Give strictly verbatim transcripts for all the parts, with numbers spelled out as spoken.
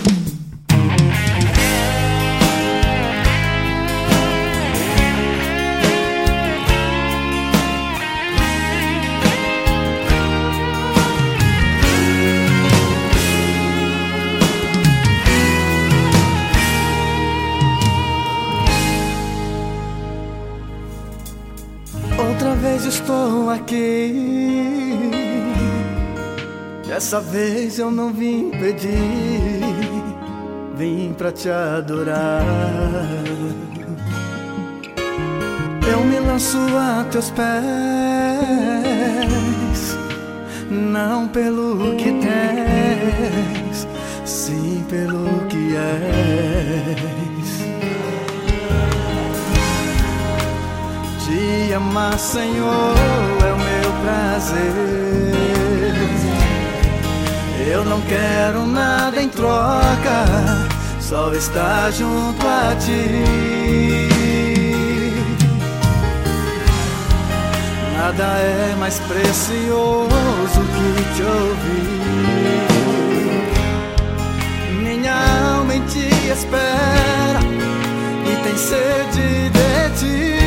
Outra vez estou aqui. Dessa vez eu não vim pedir, vim pra te adorar. Eu me lanço a teus pés, não pelo que tens, sim pelo que és. Te amar, Senhor, é o meu prazer. Eu não quero nada em troca, só estar junto a ti. Nada é mais precioso que te ouvir. Minha alma em ti espera e tem sede de ti.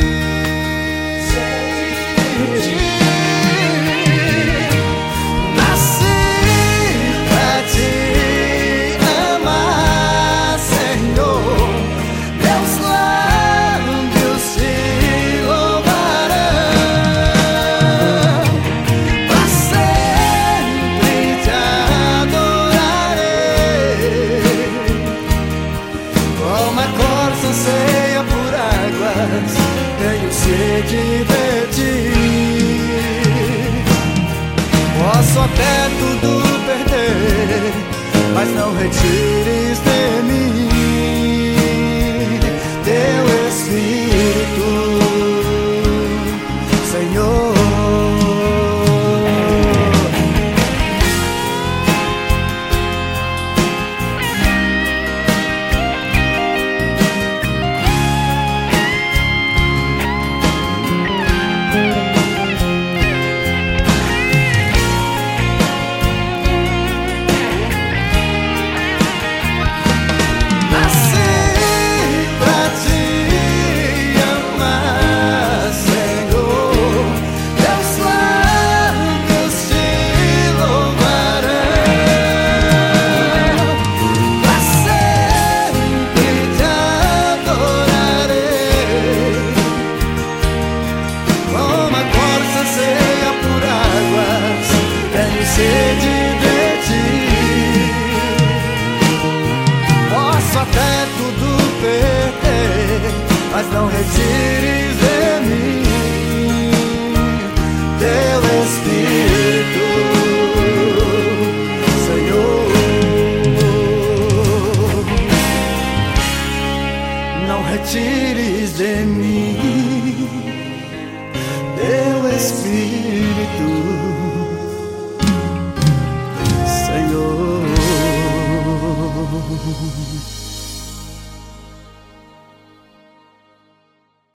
Tenho sede de ti. Posso até tudo perder, mas não retires de mim teu Espírito, Senhor. Sede de ti. Posso até tudo perder, mas não retires de mim teu Espírito, Senhor. Não retires de mim teu Espírito.